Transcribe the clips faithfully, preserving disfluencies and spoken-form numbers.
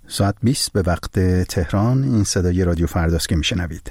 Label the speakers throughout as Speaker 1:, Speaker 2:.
Speaker 1: ساعت بیست به وقت تهران. این صدای رادیو فرداست که میشنوید.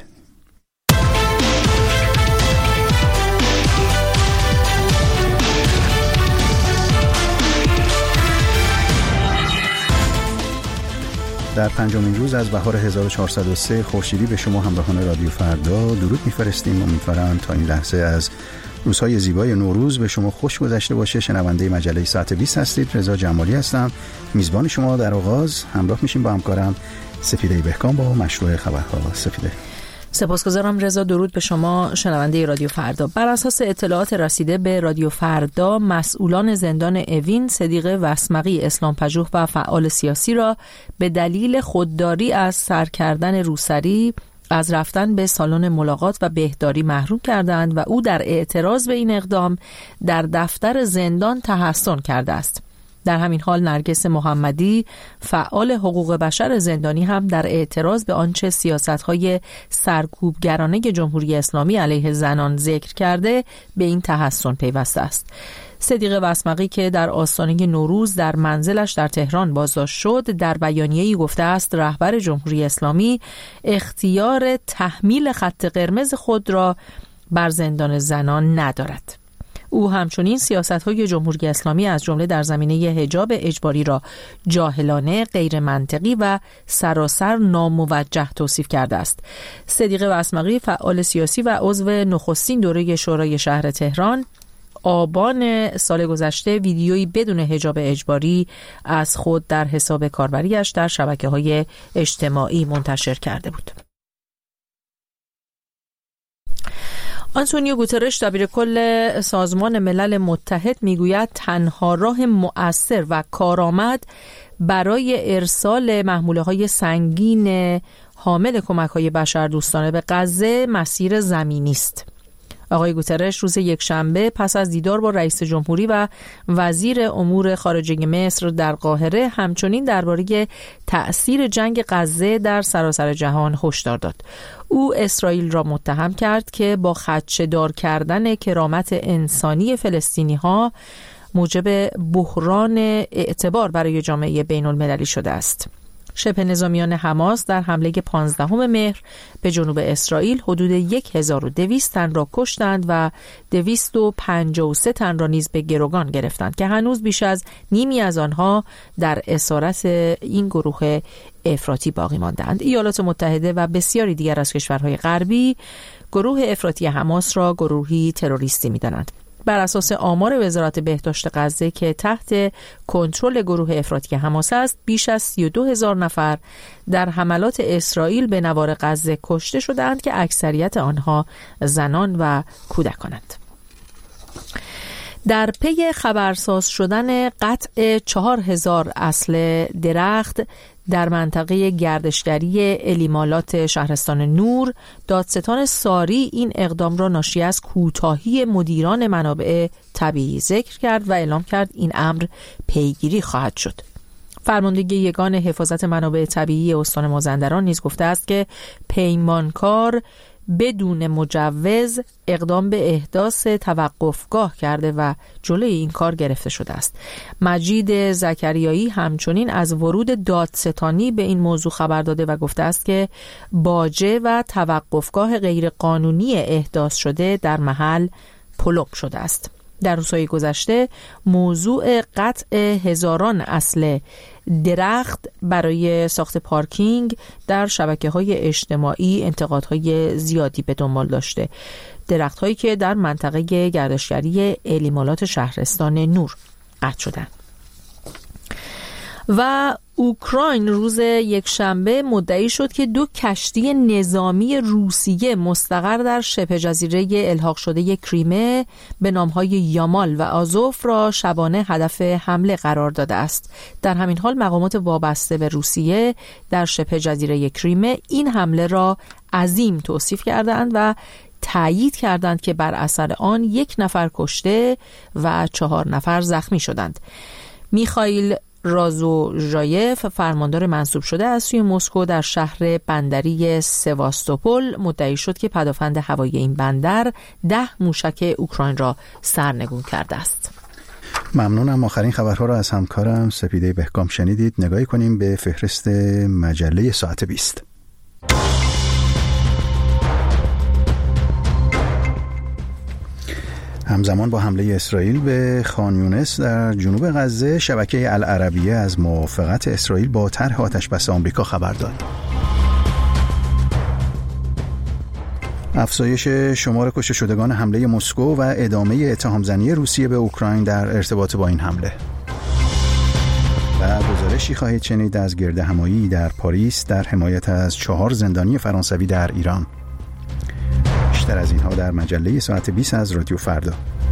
Speaker 1: در پنجمین روز از بهار هزار و چهارصد و سه خورشیدی به شما همراهان رادیو فردا درود می‌فرستیم. امیدوارم تا این لحظه از روزهای زیبای نوروز به شما خوش گذشته باشه. شنونده مجله ساعت بیست هستید. رضا جمالی هستم، میزبان شما. در آغاز همراه میشیم با همکارم سپیده بهکام با مشروع خبرها. سپیده.
Speaker 2: سپاسگزارم رضا. درود به شما شنونده رادیو فردا. بر اساس اطلاعات رسیده به رادیو فردا، مسئولان زندان اوین صدیق وسمقی اسلام‌پژوه و فعال سیاسی را به دلیل خودداری از سر کردن روسری از رفتن به سالن ملاقات و بهداری محروم کردند و او در اعتراض به این اقدام در دفتر زندان تحصن کرده است. در همین حال نرگس محمدی فعال حقوق بشر زندانی هم در اعتراض به آنچه سیاست‌های سرکوبگرانه جمهوری اسلامی علیه زنان ذکر کرده به این تحصن پیوسته است. صدیق وسمقی که در آستانه نوروز در منزلش در تهران بازداشت شد، در بیانیه‌ای گفته است رهبر جمهوری اسلامی اختیار تحمیل خط قرمز خود را بر زندان زنان ندارد. او همچنین سیاست‌های جمهوری اسلامی از جمله در زمینه حجاب اجباری را جاهلانه، غیر منطقی و سراسر ناموجه توصیف کرده است. صدیق وسمقی فعال سیاسی و عضو نخستین دوره شورای شهر تهران آبان سال گذشته ویدیویی بدون حجاب اجباری از خود در حساب کاربریش در شبکه‌های اجتماعی منتشر کرده بود. آنتونیو گوترش دبیرکل سازمان ملل متحد میگوید تنها راه مؤثر و کارآمد برای ارسال محموله‌های سنگین حامل کمک‌های بشردوستانه به غزه مسیر زمینی است. آقای گوترش روز یکشنبه پس از دیدار با رئیس جمهوری و وزیر امور خارجه مصر در قاهره همچنین درباره تأثیر جنگ غزه در سراسر جهان هشدار داد. او اسرائیل را متهم کرد که با خدشه‌دار کردن کرامت انسانی فلسطینی‌ها موجب بحران اعتبار برای جامعه بین‌المللی شده است. شبه نظامیان حماس در حمله پانزدهم مهر به جنوب اسرائیل حدود یک هزار و دویست تن را کشتند و دویست و پنجاه و سه تن را نیز به گروگان گرفتند که هنوز بیش از نیمی از آنها در اسارت این گروه افراطی باقی ماندند. ایالات متحده و بسیاری دیگر از کشورهای غربی گروه افراطی حماس را گروهی تروریستی می‌دانند. بر اساس آمار وزارت بهداشت غزه که تحت کنترل گروه افراطی حماس است، بیش از سی و دو هزار نفر در حملات اسرائیل به نوار غزه کشته شدند که اکثریت آنها زنان و کودکانند. در پی خبرساز شدن قطع چهار هزار اصل درخت در منطقه گردشگری الیمالات شهرستان نور، دادستان ساری این اقدام را ناشی از کوتاهی مدیران منابع طبیعی ذکر کرد و اعلام کرد این امر پیگیری خواهد شد. فرماندهی یگان حفاظت منابع طبیعی استان مازندران نیز گفته است که پیمانکار بدون مجوز اقدام به احداث توقفگاه کرده و جلوی این کار گرفته شده است. مجید زکریایی همچنین از ورود دادستانی به این موضوع خبر داده و گفته است که باجه و توقفگاه غیرقانونی احداث شده در محل پلوب شده است. در روزهای گذشته موضوع قطع هزاران اصل درخت برای ساخت پارکینگ در شبکه‌های اجتماعی انتقادهای زیادی به دنبال داشته. درخت‌هایی که در منطقه گردشگری الیمالات شهرستان نور قطع شدند. و اوکراین روز یکشنبه مدعی شد که دو کشتی نظامی روسیه مستقر در شبه جزیره الحاق شده کریمه به نامهای یامال و آزوف را شبانه هدف حمله قرار داده است. در همین حال مقامات وابسته به روسیه در شبه جزیره کریمه این حمله را عظیم توصیف کردند و تأیید کردند که بر اثر آن یک نفر کشته و چهار نفر زخمی شدند. میخائیل رازوژایف فرماندار منصوب شده از سوی مسکو در شهر بندری سواستوپول مدعی شد که پدافند هوایی این بندر ده موشک اوکراین را سرنگون کرده است.
Speaker 1: ممنونم. آخرین خبرها را از همکارم سپیده بهگام شنیدید. نگاهی کنیم به فهرست مجله ساعت بیست. همزمان با حمله اسرائیل به خان یونس در جنوب غزه، شبکه العربیه از موافقت اسرائیل با طرح آتشبس آمریکا خبر داد. افزایش شمار کشته شدگان حمله مسکو و ادامه اتهام‌زنی روسیه به اوکراین در ارتباط با این حمله. و گزارشی خواهید شنید از گردهمایی در پاریس در حمایت از چهار زندانی فرانسوی در ایران. بیشتر از اینها در مجله ساعت بیست از رادیو فردا.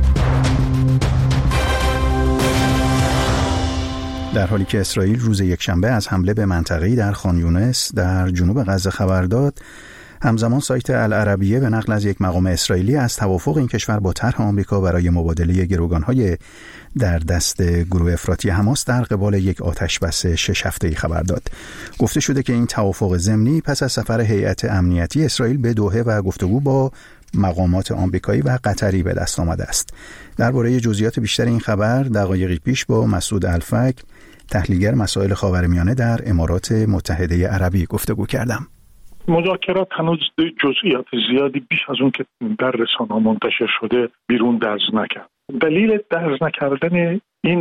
Speaker 1: در حالی که اسرائیل روز یکشنبه از حمله به منطقه‌ای در خان یونس در جنوب غزه خبر داد، همزمان سایت العربیه به نقل از یک مقام اسرائیلی از توافق این کشور با طرح آمریکا برای مبادله گروگان‌های در دست گروه افراطی حماس در قبال یک آتشبس شش هفته‌ای خبر داد. گفته شده که این توافق ضمنی پس از سفر هیئت امنیتی اسرائیل به دوحه و گفتگو با مقامات آمریکایی و قطری به دست آمده است. درباره جزئیات بیشتر این خبر دقایقی پیش با مسعود الفک، تحلیلگر مسائل خاورمیانه در امارات متحده عربی گفتگو کردم.
Speaker 3: مذاکرات هنوز جزئیات زیادی بیش از اون که در رسانه‌ها منتشر شده بیرون درز نکرد. دلیل درز نکردن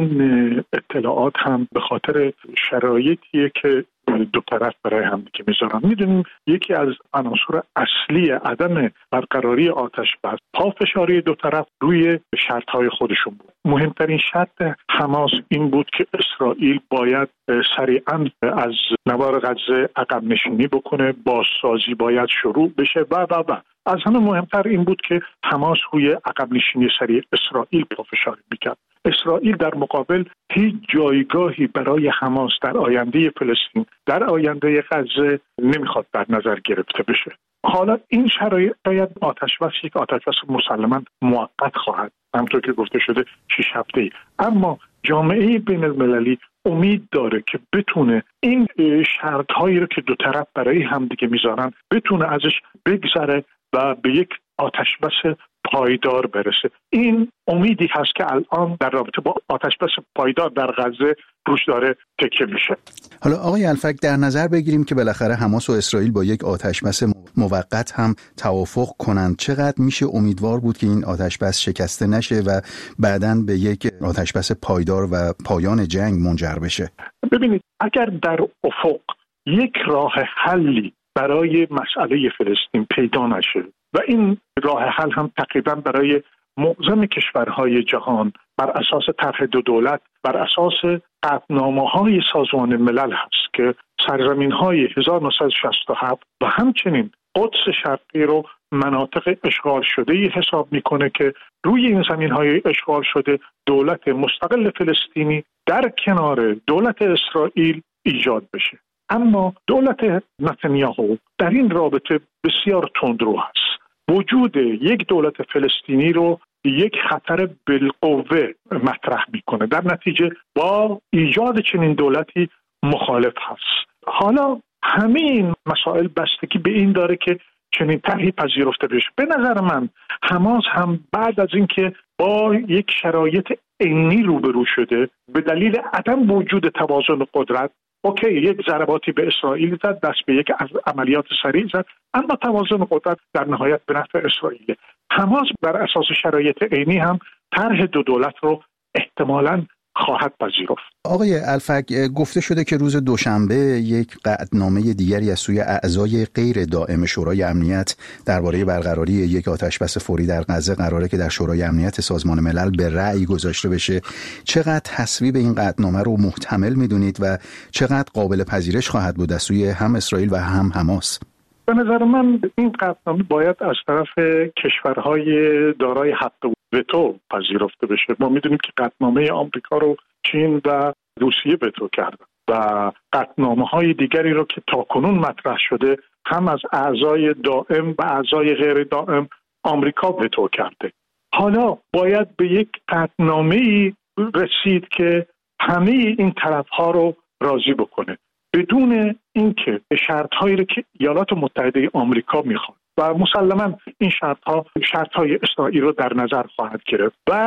Speaker 3: این اطلاعات هم به خاطر شرایطیه که دو طرف برای همدیگه میذارن. میدونیم یکی از عناصر اصلی عدم برقراری آتش بس پافشاری دو طرف روی شرطهای خودشون بود. مهمترین شرط حماس این بود که اسرائیل باید سریعا از نوار غزه عقب نشینی بکنه، بازسازی باید شروع بشه و و و از همه مهمتر این بود که حماس روی عقب نشینی سریع اسرائیل پافشاری میکرد. اسرائیل در مقابل هیچ جایگاهی برای حماس در آینده فلسطین، در آینده غزه نمیخواد در نظر گرفته بشه. حالا این شرایط باید آتشبس یک آتشبس مسلماً موقت خواهد، همونطور که گفته شده شش هفته‌ای، اما جامعه بین المللی امید داره که بتونه این شرط‌هایی رو که دو طرف برای همدیگه میذارن بتونه ازش بگذره و به یک آتشبس پایدار برسه. این امیدی هست که الان در رابطه با آتشبس پایدار در غزه روش داره تکیه میشه.
Speaker 1: حالا آقای الفک، در نظر بگیریم که بالاخره حماس و اسرائیل با یک آتشبس موقت هم توافق کنند، چقدر میشه امیدوار بود که این آتشبس شکسته نشه و بعداً به یک آتشبس پایدار و پایان جنگ منجر بشه؟
Speaker 3: ببینید، اگر در افق یک راه حلی برای مسئله فلسطین پیدا نشه و این راه حل هم تقریبا برای معظم کشورهای جهان بر اساس طرح دو دولت، بر اساس قطعنامه‌های سازمان ملل هست که سرزمین‌های هزار و نهصد و شصت و هفت و همچنین قدس شرقی رو مناطق اشغال شده‌ای حساب میکنه که روی این زمین‌های اشغال شده دولت مستقل فلسطینی در کنار دولت اسرائیل ایجاد بشه. اما دولت نتانیاهو در این رابطه بسیار تندرو هست. وجود یک دولت فلسطینی رو یک خطر بالقوه مطرح میکنه، در نتیجه با ایجاد چنین دولتی مخالف هست. حالا همه این مسائل بستگی به این داره که چنین طرحی پذیرفته بشه. به نظر من حماس هم بعد از اینکه با یک شرایط عینی روبرو شده به دلیل عدم وجود توازن قدرت، اوکی یک ضرباتی به اسرائیل زد، دست به یک از عملیات سریع زد، اما توازن قدرت در نهایت به نفع اسرائیل. حماس بر اساس شرایط عینی هم طرح دو دولت رو احتمالاً خواهد پذیرفت.
Speaker 1: آقای الفک، گفته شده که روز دوشنبه یک قطعنامه دیگری از سوی اعضای غیر دائم شورای امنیت درباره برقراری یک آتشبس فوری در غزه قراره که در شورای امنیت سازمان ملل به رأی گذاشته بشه. چقدر تصویب این قطعنامه رو محتمل میدونید و چقدر قابل پذیرش خواهد بود از سوی هم اسرائیل و هم حماس؟
Speaker 3: به نظر من این قطعنامه باید از طرف کشورهای دارای حق وتو پذیرفته بشه. ما میدونیم که قطعنامه آمریکا رو چین و روسیه وتو کردن و قطعنامه‌های دیگری رو که تاکنون مطرح شده هم از اعضای دائم و اعضای غیر دائم آمریکا وتو کرده. حالا باید به یک قطعنامه‌ای رسید که همه این طرف‌ها رو راضی بکنه بدون اینکه شرط‌هایی رو که ایالات متحده آمریکا میخواد و مسلماً این شرط‌ها شرط‌های اسرائیل رو در نظر خواهد گرفت و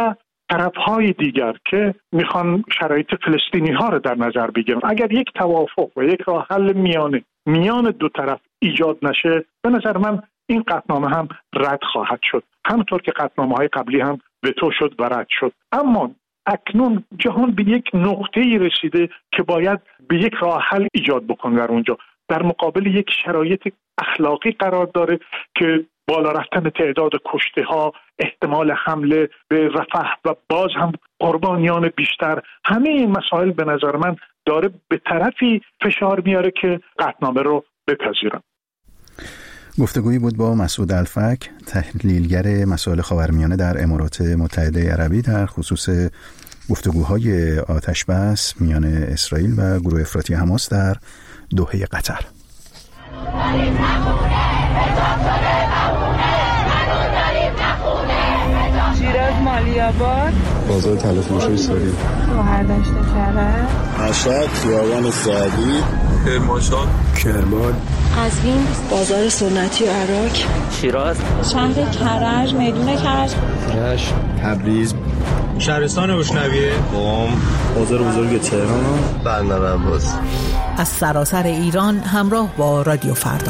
Speaker 3: طرف‌های دیگر که میخوان شرایط فلسطینی ها رو در نظر بگیرن، اگر یک توافق و یک راه حل میانه میان دو طرف ایجاد نشه، به نظر من این قطعنامه هم رد خواهد شد، همونطور که قطعنامه‌های قبلی هم وتو شد و رد شد. اما اکنون جهان به یک نقطه‌ای رسیده که باید به یک راه حل ایجاد بکنه. در اونجا در مقابل یک شرایط اخلاقی قرار داره که بالا رفتن تعداد کشته ها، احتمال حمله به رفح و باز هم قربانیان بیشتر، همه این مسائل به نظر من داره به طرفی فشار میاره که قطعنامه رو بپذیرن.
Speaker 1: گفتگویی بود با مسعود الفک، تحلیلگر مسائل خاورمیانه در امارات متحده عربی در خصوص گفتگوهای آتش بس میان اسرائیل و گروه افراطی حماس در دوحه قطر.
Speaker 4: شیراز مالی‌آباد،
Speaker 5: بازار تلفروشی ساری،
Speaker 4: شهردشت کرج،
Speaker 5: مشهد، خیابان سعدی، کرمانشاه، کرمان،
Speaker 6: قزوین، بازار سنتی و عراق،
Speaker 7: شیراز،
Speaker 4: شهر کرج، میدون کرج،
Speaker 5: رشت، تبریز،
Speaker 8: شهرستان بوشنویه،
Speaker 5: قم، بازار بزرگ تهران، بندر عباس.
Speaker 9: از سراسر ایران همراه با رادیو فردا.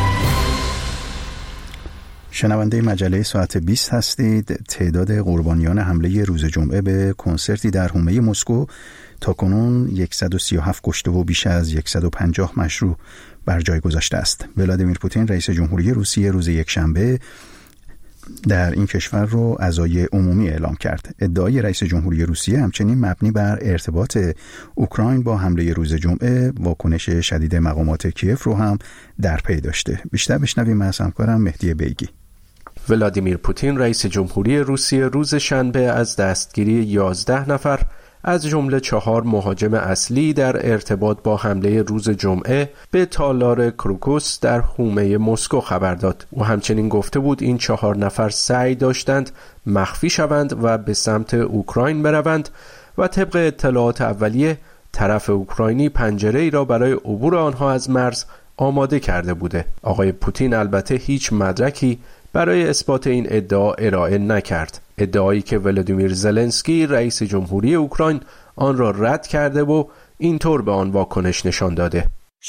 Speaker 1: شنونده مجله ساعت بیست هستید. تعداد قربانیان حمله روز جمعه به کنسرتی در حومه مسکو تا کنون صد و سی و هفت کشته و بیش از صد و پنجاه مشروع بر جای گذاشته است. ولادیمیر پوتین رئیس جمهوری روسیه روز یکشنبه در این کشور رو عزای عمومی اعلام کرد. ادعای رئیس جمهوری روسیه همچنین مبنی بر ارتباط اوکراین با حمله روز جمعه، واکنش شدید مقامات کیف رو هم در پی داشته. بیشتر بشنویم از همکارم مهدی بیگی.
Speaker 10: ولادیمیر پوتین رئیس جمهوری روسیه روز شنبه از دستگیری یازده نفر از جمله چهار مهاجم اصلی در ارتباط با حمله روز جمعه به تالار کروکوس در حومه مسکو خبر داد. او همچنین گفته بود این چهار نفر سعی داشتند مخفی شوند و به سمت اوکراین بروند و طبق اطلاعات اولیه طرف اوکراینی پنجره‌ای را برای عبور آنها از مرز آماده کرده بوده. آقای پوتین البته هیچ مدرکی برای اثبات این ادعا ارائه نکرد. ادعایی که ولادیمیر زلنسکی رئیس جمهوری اوکراین آن را رد کرده و اینطور به آن واکنش نشان داده.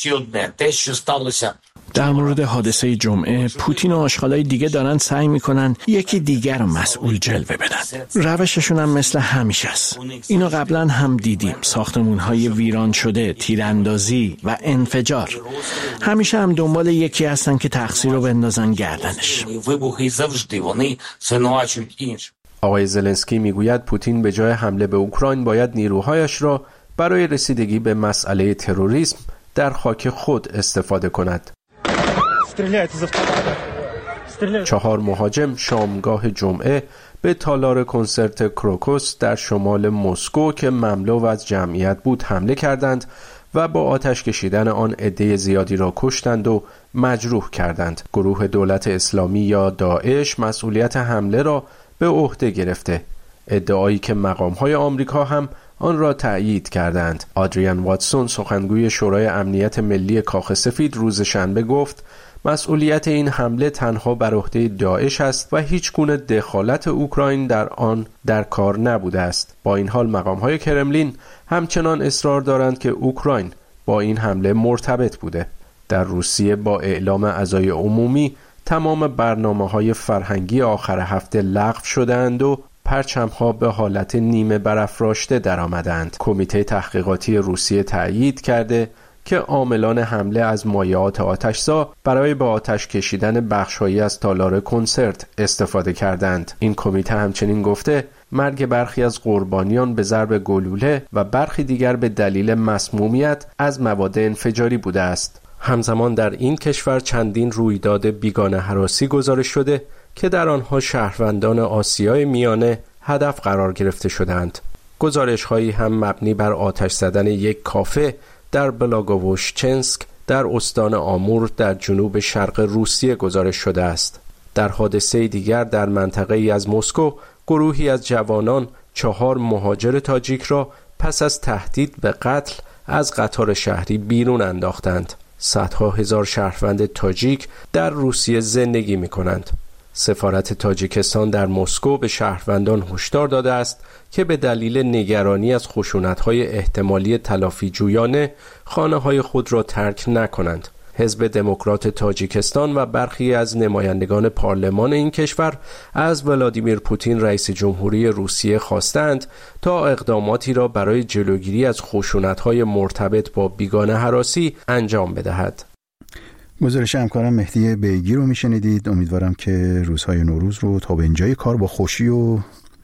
Speaker 11: در مورد حادثه جمعه پوتین و آشغالای دیگه دارن سعی میکنن یکی دیگر رو مسئول جلوه بدن. روششون هم مثل همیشه است. اینو قبلا هم دیدیم، ساختمونهای ویران شده، تیراندازی و انفجار. همیشه هم دنبال یکی هستن که تقصیر رو بندازن گردنش.
Speaker 10: آقای زلنسکی میگوید پوتین به جای حمله به اوکراین باید نیروهایش را برای رسیدگی به مسئله تروریسم در خاک خود استفاده کند. چهار مهاجم شامگاه جمعه به تالار کنسرت کروکوس در شمال مسکو که مملو از جمعیت بود حمله کردند و با آتش کشیدن آن عده زیادی را کشتند و مجروح کردند. گروه دولت اسلامی یا داعش مسئولیت حمله را به عهده گرفته، ادعایی که مقام‌های آمریکا هم آن را تأیید کردند. آدریان واتسون سخنگوی شورای امنیت ملی کاخ سفید روز شنبه گفت مسئولیت این حمله تنها بر عهده داعش است و هیچ گونه دخالت اوکراین در آن در کار نبوده است. با این حال مقام‌های کرملین همچنان اصرار دارند که اوکراین با این حمله مرتبط بوده. در روسیه با اعلام عزای عمومی تمام برنامه‌های فرهنگی آخر هفته لغو شدند و پرچم‌ها به حالت نیمه برافراشته درآمدند. کمیته تحقیقاتی روسیه تأیید کرده که عاملان حمله از مایعات آتش‌زا برای به آتش کشیدن بخش‌هایی از تالار کنسرت استفاده کردند. این کمیته همچنین گفته مرگ برخی از قربانیان به ضرب گلوله و برخی دیگر به دلیل مسمومیت از مواد انفجاری بوده است. همزمان در این کشور چندین رویداد بیگانه هراسی گزارش شده که در آنها شهروندان آسیای میانه هدف قرار گرفته شدند. گزارش‌هایی هم مبنی بر آتش زدن یک کافه در بلاگووشچنسک در استان آمور در جنوب شرق روسیه گزارش شده است. در حادثه دیگر در منطقه‌ای از مسکو گروهی از جوانان چهار مهاجر تاجیک را پس از تهدید به قتل از قطار شهری بیرون انداختند. صدها هزار شهروند تاجیک در روسیه زندگی می کنند. سفارت تاجیکستان در مسکو به شهروندان هشدار داده است که به دلیل نگرانی از خشونت‌های احتمالی تلافی جویانه خانه‌های خود را ترک نکنند. حزب دموکرات تاجیکستان و برخی از نمایندگان پارلمان این کشور از ولادیمیر پوتین رئیس جمهوری روسیه خواستند تا اقداماتی را برای جلوگیری از خشونت‌های مرتبط با بیگانه هراسی انجام بدهد.
Speaker 1: گزارش همکارم مهدی بیگی رو میشنیدید. امیدوارم که روزهای نوروز رو تا به اینجای کار با خوشی و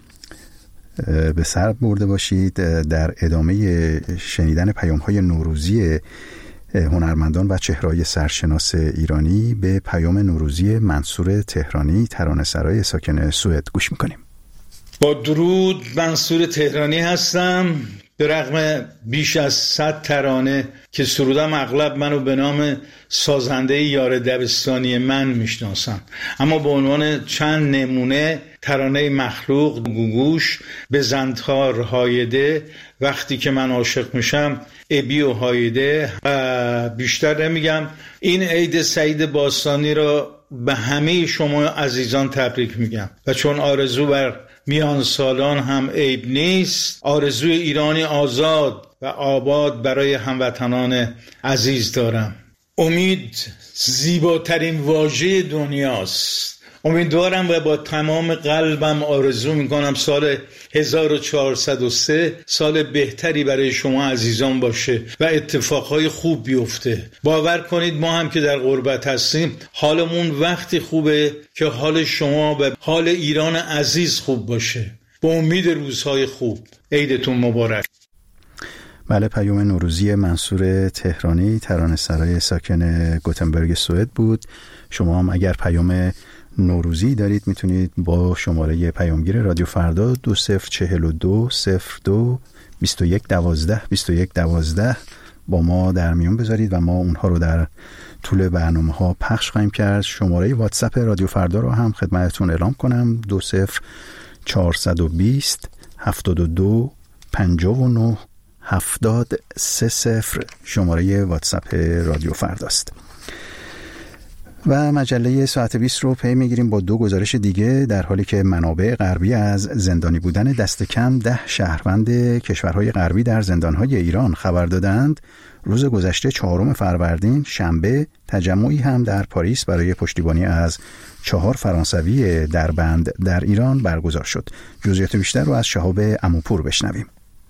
Speaker 1: به سر برده باشید. در ادامه شنیدن پیام‌های نوروزی هنرمندان و چهره‌های سرشناس ایرانی به پیام نوروزی منصور تهرانی ترانه‌سرای ساکن سوئد گوش میکنیم.
Speaker 8: با درود، منصور تهرانی هستم. به رغم بیش از صد ترانه که سرودم، اغلب منو به نام سازنده یار دبستانی من میشناسن، اما به عنوان چند نمونه ترانه مخلوق، گوگوش، به زنتار، هایده، وقتی که من عاشق میشم، ابی و هایده. بیشتر نمیگم. این عید سعید باستانی را به همه شما عزیزان تبریک میگم و چون آرزو بر میان سالان هم عیب نیست، آرزوی ایرانی آزاد و آباد برای هموطنان عزیز دارم. امید زیباترین واژه دنیاست. امیدوارم و با تمام قلبم آرزو میکنم سال هزار و چهارصد و سه سال بهتری برای شما عزیزان باشه و اتفاقهای خوب بیفته. باور کنید ما هم که در غربت هستیم حالمون وقتی خوبه که حال شما و حال ایران عزیز خوب باشه. با امید روزهای خوب. عیدتون مبارک.
Speaker 1: بله، پیام نوروزی منصور تهرانی ترانه‌سرای ساکن گوتنبرگ سوئد بود. شما هم اگر پیام نوروزی دارید میتونید با شماره پیامگیر رادیو فردا دو صفر چهل و دو صفر دو بیست و یک دوازده بیست و یک دوازده با ما در میون بذارید و ما اونها رو در طول برنامه ها پخش خواهیم کرد. شماره واتساپ رادیو فردا رو هم خدمتتون اعلام کنم: دو صفر چهارصد و بیست هفتاد و دو پنجاه و نه هفتاد سه صفر شماره واتساپ رادیو فرداست. و مجله ساعت بیست رو پی میگیریم با دو گزارش دیگه. در حالی که منابع غربی از زندانی بودن دست کم ده شهروند کشورهای غربی در زندانهای ایران خبر دادند، روز گذشته چهارم فروردین شنبه تجمعی هم در پاریس برای پشتیبانی از چهار فرانسوی در بند در ایران برگزار شد. جزئیات بیشتر رو از شهاب عموپور بشنویم.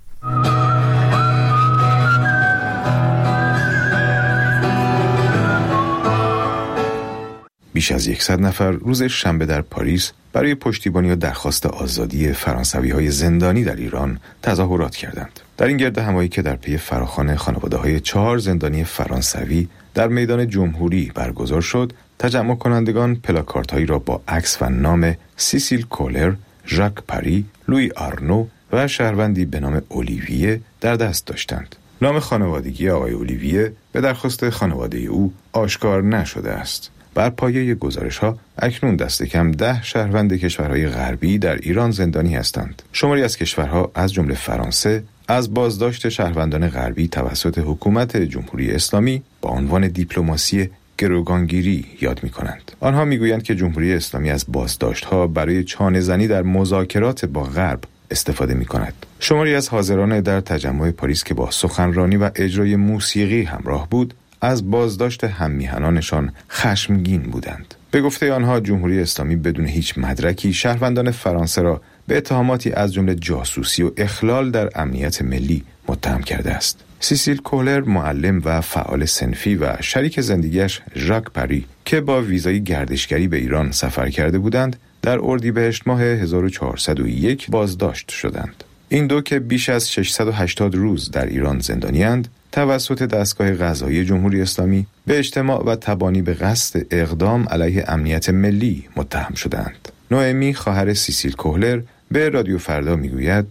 Speaker 7: بیش از صد نفر روز شنبه در پاریس برای پشتیبانی و درخواست آزادی فرانسوی‌های زندانی در ایران تظاهرات کردند. در این گرد همایی که در پی فراخوان خانواده‌های چهار زندانی فرانسوی در میدان جمهوری برگزار شد، تجمع کنندگان پلاکاردهایی را با عکس و نام سیسیل کولر، ژاک پری، لوی آرنو و شهروندی به نام اولیویه در دست داشتند. نام خانوادگی آقای اولیویه به درخواست خانواده او آشکار نشده است. بر پایه گزارش‌ها اکنون دست کم ده شهروند کشورهای غربی در ایران زندانی هستند. شماری از کشورها از جمله فرانسه از بازداشت شهروندان غربی توسط حکومت جمهوری اسلامی با عنوان دیپلماسی گروگانگیری یاد می‌کنند. آنها می‌گویند که جمهوری اسلامی از بازداشت‌ها برای چانه‌زنی در مذاکرات با غرب استفاده می‌کند. شماری از حاضران در تجمع پاریس که با سخنرانی و اجرای موسیقی همراه بود، از بازداشت هم‌میهنانشان خشمگین بودند. به گفته آنها جمهوری اسلامی بدون هیچ مدرکی شهروندان فرانسه را به اتهاماتی از جمله جاسوسی و اخلال در امنیت ملی متهم کرده است. سیسیل کولر، معلم و فعال صنفی، و شریک زندگیش ژاک پری که با ویزای گردشگری به ایران سفر کرده بودند، در اردیبهشت ماه هزار و چهارصد و یک بازداشت شدند. این دو که بیش از ششصد و هشتاد روز در ایران زندانی‌اند، توسط دستگاه قضایی جمهوری اسلامی به اجتماع و تبانی به قصد اقدام علیه امنیت ملی متهم شدند. نوئمی، خواهر سیسیل کولر، به رادیو فردا میگوید: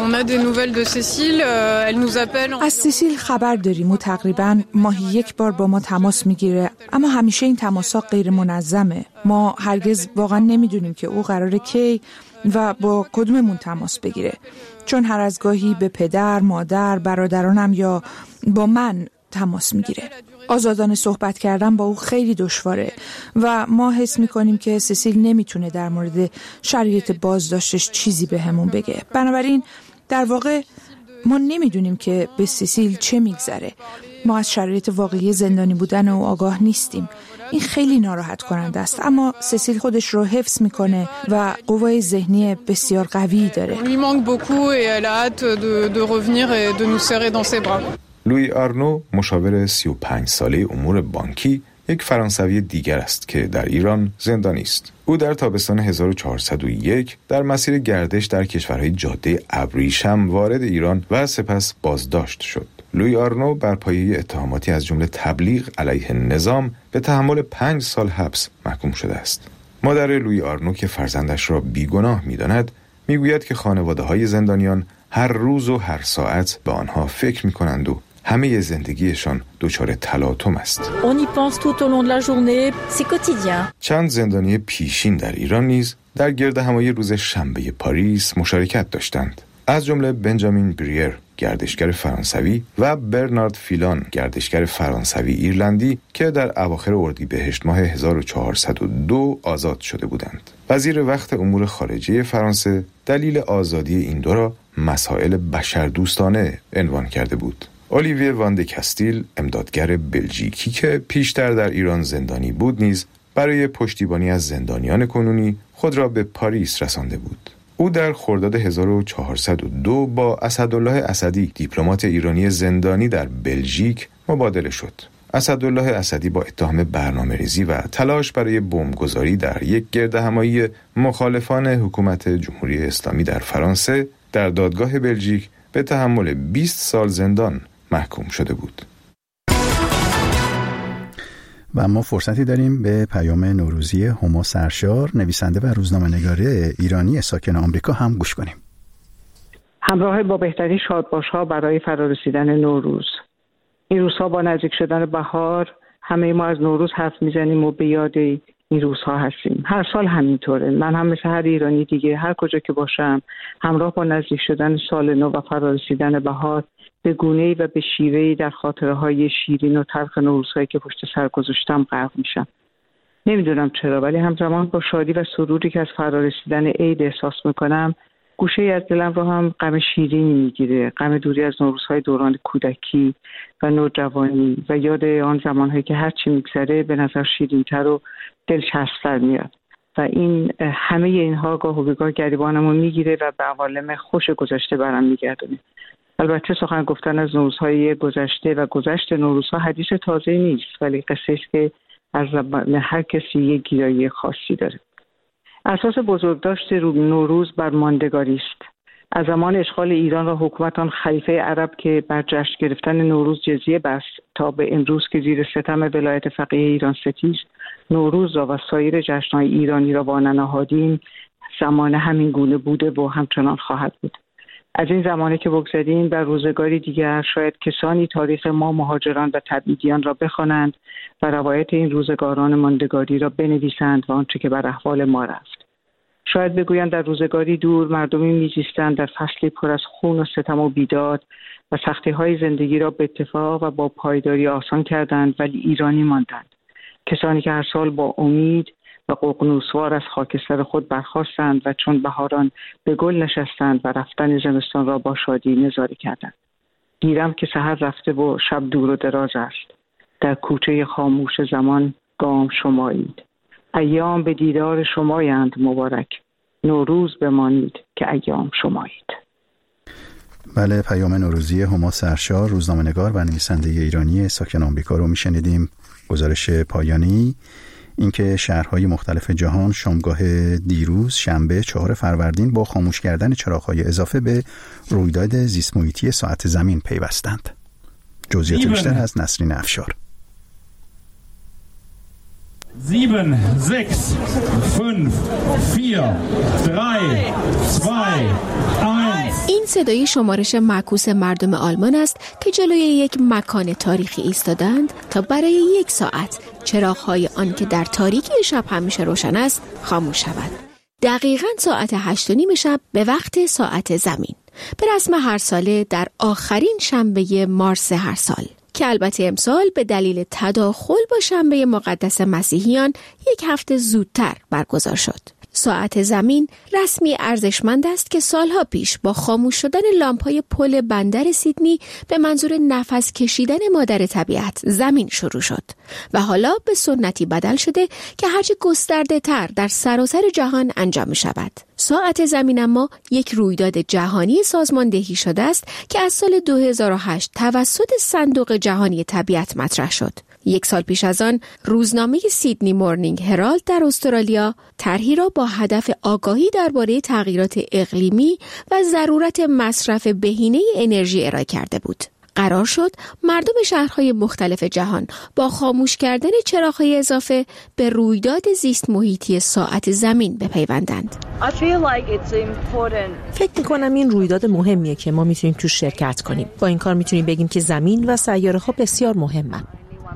Speaker 12: از سیسیل خبر داریم و تقریباً ماهی یک بار با ما تماس میگیره، اما همیشه این تماس‌ها غیر منظمه. ما هرگز واقعا نمیدونیم که او قراره کی و با کدوممون تماس بگیره، چون هر از گاهی به پدر، مادر، برادرانم یا با من تماس میگیره. آزادانه صحبت کردن با او خیلی دشواره و ما حس میکنیم که سیسیل نمیتونه در مورد شرایط بازداشتش چیزی به همون بگه. بنابراین در واقع ما نمیدونیم که به سیسیل چه میگذره. ما از شرایط واقعی زندانی بودن او آگاه نیستیم. این خیلی ناراحت کننده است، اما سیسیل خودش رو حفظ میکنه و قوای ذهنی بسیار قوی داره.
Speaker 7: لوی آرنو، مشاور سی و پنج ساله امور بانکی، یک فرانسوی دیگر است که در ایران زندانی است. او در تابستان هزار و چهارصد و یک در مسیر گردش در کشورهای جاده ابریشم وارد ایران و سپس بازداشت شد. لوی آرنو بر پایه اتهاماتی از جمله تبلیغ علیه نظام به تحمل پنج سال حبس محکوم شده است. مادر لوی آرنو که فرزندش را بیگناه می‌داند، میگوید که خانواده‌های زندانیان هر روز و هر ساعت به آنها فکر می‌کنند و همه زندگیشان دچار تلاطم است. چند زندانی پیشین در ایران نیز در گردهمایی روز شنبه پاریس مشارکت داشتند. از جمله بنجامین بریر، گردشگر فرانسوی، و برنارد فیلان، گردشگر فرانسوی ایرلندی که در اواخر اردیبهشت ماه هزار و چهارصد و دو آزاد شده بودند. وزیر وقت امور خارجه فرانسه دلیل آزادی این دو را مسائل بشردوستانه عنوان کرده بود. اولیویه وان د کاستیل، امدادگر بلژیکی که پیشتر در ایران زندانی بود، نیز برای پشتیبانی از زندانیان کنونی خود را به پاریس رسانده بود. او در خرداد هزار و چهارصد و دو با اسدالله اسدی، دیپلمات ایرانی زندانی در بلژیک، مبادله شد. اسدالله اسدی با اتهام برنامه‌ریزی و تلاش برای بمبگذاری در یک گردهمایی مخالفان حکومت جمهوری اسلامی در فرانسه در دادگاه بلژیک به تحمل بیست سال زندان محکوم شده بود.
Speaker 1: و ما فرصتی داریم به پیام نوروزی هما سرشار، نویسنده و روزنامه‌نگار ایرانی ساکن آمریکا هم گوش کنیم.
Speaker 13: همراه با بهترین شادباش‌ها برای فرارسیدن نوروز. این روزها با نزدیک شدن بهار همه ما از نوروز حرف میزنیم و به یاد این روزها هستیم. هر سال همینطوره. من هم مثل هر ایرانی دیگه هر کجا که باشم همراه با نزدیک شدن سال نو و فرارسیدن بهار به گونه‌ای و به شیوه‌ای در خاطره‌های شیرین و تلخ نوروزهایی که پشت سر گذاشتم غرق میشم. نمیدونم چرا، ولی همزمان با شادی و سروری که از فرارسیدن عید احساس میکنم، گوشه‌ای از دلم رو هم غم شیرینی میگیره، غم دوری از نوروزهای دوران کودکی و نوجوانی و یاد آن زمانهایی که هرچی میگذره به نظر شیرین‌تر و دلچسب‌تر میاد و این همه اینها گاه و بیگاه گریبانمو میگیره و به عوالم خوش گذشته برام میگردونه. البته سخن گفتن از نوروزهای گذشته و گذشت نوروزها حدیث تازه نیست، ولی قصه است که از زبان هر کسی یک گیرایی خاصی داره. اساس بزرگداشت نوروز بر ماندگاری است. از زمان اشغال ایران را حکومت آن خلیفه عرب که بر جشن گرفتن نوروز جزیه بست تا به امروز که زیر ستم ولایت فقیه ایران ستیز، نوروز را و سایر جشن‌های ایرانی را با ننهادیم، زمان همین گونه بوده و همچنان خواهد بود. از این زمانه که بگذاریم در روزگاری دیگر شاید کسانی تاریخ ما مهاجران و تبعیدیان را بخوانند و روایت این روزگاران ماندگاری را بنویسند و آنچه که بر احوال ما رفت. شاید بگویند در روزگاری دور مردمی میزیستند در فصلی پر از خون و ستم و بیداد و سختی‌های زندگی را به اتفاق و با پایداری آسان کردند، ولی ایرانی ماندند. کسانی که هر سال با امید و ققنوسوار از خاکستر خود برخاستند و چون بهاران به گل نشستند و رفتن زمستان را با شادی نظاره کردند. گیرم که سحر رفته و شب دور و دراز است. در کوچه خاموش زمان گام شمایید. ایام به دیدار شمایند مبارک. نوروز بمانید که ایام شمایید.
Speaker 1: بله، پیام نوروزی هما سرشار، روزنامه‌نگار و نویسنده ایرانی ساکن آمریکا رو میشنیدیم. گزارش پایانی اینکه شهرهای مختلف جهان شامگاه دیروز شنبه چهار فروردین با خاموش کردن چراغ‌های اضافه به رویداد زیست محیطی ساعت زمین پیوستند. جزئیات بیشتر از نسرین افشار.
Speaker 14: sieben, sechs, fünf, vier, drei, zwei, eins.
Speaker 15: این صدای شمارش معکوس مردم آلمان است که جلوی یک مکان تاریخی ایستادند تا برای یک ساعت چراغ‌های آن که در تاریکی شب همیشه روشن است خاموش شود. دقیقاً ساعت هشت و نیم شب به وقت ساعت زمین. به رسم هر ساله در آخرین شنبه مارس هر سال. که البته امسال به دلیل تداخل با شنبه مقدس مسیحیان یک هفته زودتر برگزار شد. ساعت زمین رسمی ارزشمند است که سالها پیش با خاموش شدن لامپ‌های پل بندر سیدنی به منظور نفس کشیدن مادر طبیعت زمین شروع شد و حالا به سنتی بدل شده که هرچه گسترده تر در سراسر جهان انجام می شود. ساعت زمین اما یک رویداد جهانی سازماندهی شده است که از سال دو هزار و هشت توسط صندوق جهانی طبیعت مطرح شد. یک سال پیش از آن روزنامه سیدنی مورنینگ هرالد در استرالیا طرحی را با هدف آگاهی درباره تغییرات اقلیمی و ضرورت مصرف بهینه انرژی ارائه کرده بود. قرار شد مردم شهرهای مختلف جهان با خاموش کردن چراغ‌های اضافه به رویداد زیست محیطی ساعت زمین بپیوندند.
Speaker 2: فکر می‌کنم این رویداد مهمیه که ما میتونیم تو شرکت کنیم. با این کار میتونیم بگیم که زمین و سیاره‌ها بسیار مهمن.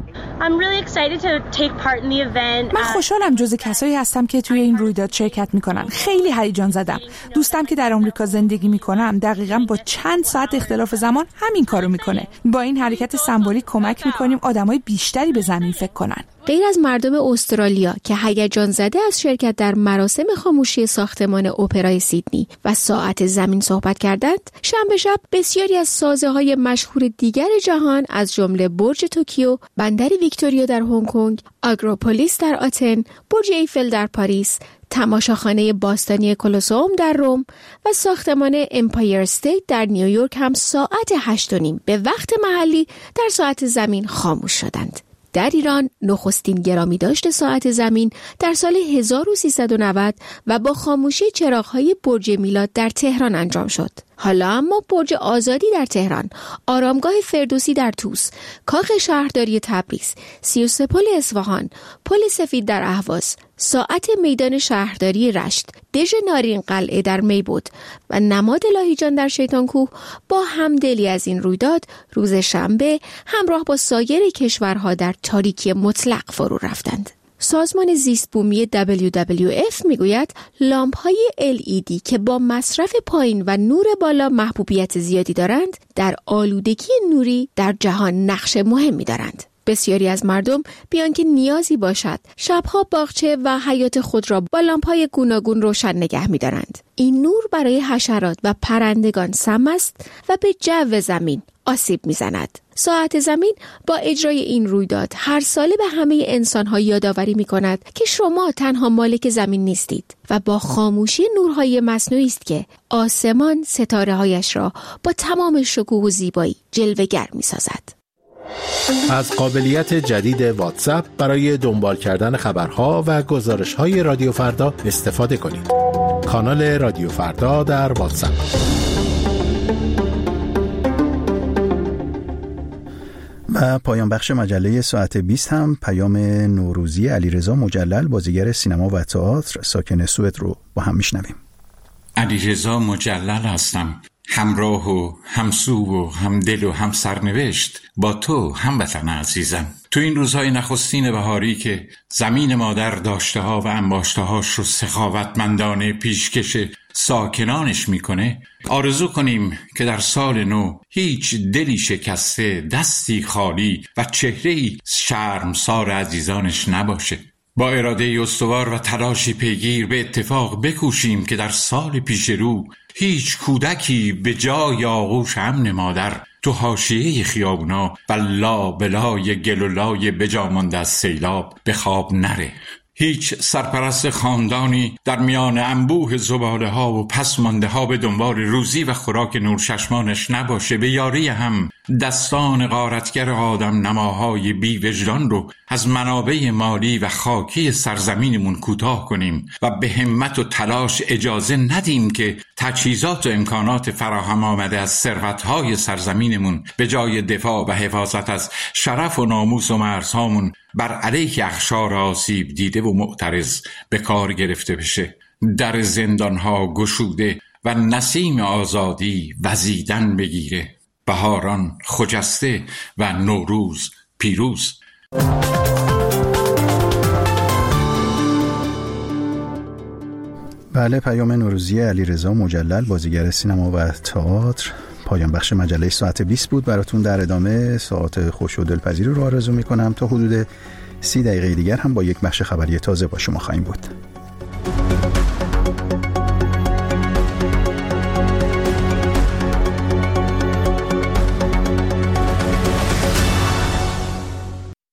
Speaker 12: من خوشحالم جز کسایی هستم که توی این رویداد شرکت میکنن. خیلی هیجان زدم. دوستم که در آمریکا زندگی میکنم دقیقاً با چند ساعت اختلاف زمان همین کارو میکنه. با این حرکت سمبولیک کمک میکنیم آدمای بیشتری به زمین فکر کنن.
Speaker 15: غیر از مردم استرالیا که هیجان زده از شرکت در مراسم خاموشی ساختمان اپرای سیدنی و ساعت زمین صحبت کردند، شنبه شب بسیاری از سازه‌های مشهور دیگر جهان از جمله برج توکیو، بندر ویکتوریا در هنگ کنگ، آگروپولیس در آتن، برج ایفل در پاریس، تماشاخانه باستانی کلوسئوم در روم و ساختمان امپایر استیت در نیویورک هم ساعت هشت و نیم به وقت محلی در ساعت زمین خاموش شدند. در ایران نخستین گرامی داشت ساعت زمین در سال هزار و سیصد و نود و با خاموشی چراغ‌های برج میلاد در تهران انجام شد. حالا اما برج آزادی در تهران، آرامگاه فردوسی در طوس، کاخ شهرداری تبریز، سی و سه پل اصفهان، پل سفید در اهواز، ساعت میدان شهرداری رشت، دژ نارین قلعه در میبود و نماد لاهیجان در شیطانکوه با همدلی از این رویداد روز شنبه همراه با سایر کشورها در تاریکی مطلق فرو رفتند. سازمان زیست بومی دبلیو دبلیو اف میگوید لامپ‌های ال ای دی که با مصرف پایین و نور بالا محبوبیت زیادی دارند، در آلودگی نوری در جهان نقش مهمی دارند. بسیاری از مردم بیان که نیازی باشد شبها باغچه و حیاط خود را با لامپ‌های گوناگون روشن نگه می‌دارند. این نور برای حشرات و پرندگان سم است و به جو زمین آسیب می‌زند. ساعت زمین با اجرای این رویداد هر ساله به همه انسان‌ها یادآوری می‌کند که شما تنها مالک زمین نیستید و با خاموشی نورهای مصنوعی است که آسمان ستاره‌هایش را با تمام شکوه و زیبایی جلوه‌گر می‌سازد.
Speaker 16: از قابلیت جدید واتساپ برای دنبال کردن خبرها و گزارش‌های رادیو فردا استفاده کنید. کانال رادیو فردا در واتساپ.
Speaker 1: و پایان بخش مجله ساعت بیست هم پیام نوروزی علیرضا مجلل، بازیگر سینما و تئاتر ساکن سوئد رو با هم میشنویم.
Speaker 17: علیرضا مجلل هستم، همراه و همسو و همدل و هم سرنوشت با تو هموطن عزیزم. تو این روزهای نخستین بهاری که زمین مادر داشته ها و انباشته هاش رو سخاوتمندانه پیشکش ساکنانش میکنه، آرزو کنیم که در سال نو هیچ دلی شکسته، دستی خالی و چهره‌ای شرمسار عزیزانش نباشه. با اراده استوار و تلاشی پیگیر به اتفاق بکوشیم که در سال پیش رو هیچ کودکی به جای آغوش امن مادر تو حاشیه خیابونا و لا بلای گلولای بجامانده از سیلاب به خواب نره. هیچ سرپرست خاندانی در میان انبوه زباله ها و پسمانده ها به دنبال روزی و خوراک نورچشمانش نباشه. به یاری هم دستان غارتگر آدم نماهای بی وجدان رو از منابع مالی و خاکی سرزمینمون کوتاه کنیم و به همت و تلاش اجازه ندیم که تجهیزات و امکانات فراهم آمده از ثروت‌های سرزمینمون به جای دفاع و حفاظت از شرف و ناموس و مرزهامون بر علیه اخشار آسیب دیده و معترض به کار گرفته بشه. در زندانها گشوده و نسیم آزادی وزیدن بگیره. بهاران خجسته و نوروز پیروز.
Speaker 1: بله، پیام نوروزی علیرضا مجلل، بازیگر سینما و تئاتر، پایان بخش مجله ساعت بیست بود. براتون در ادامه ساعت خوش و دلپذیری رو آرزو میکنم. تا حدود سی دقیقه دیگر هم با یک بخش خبری تازه با شما خواهیم بود.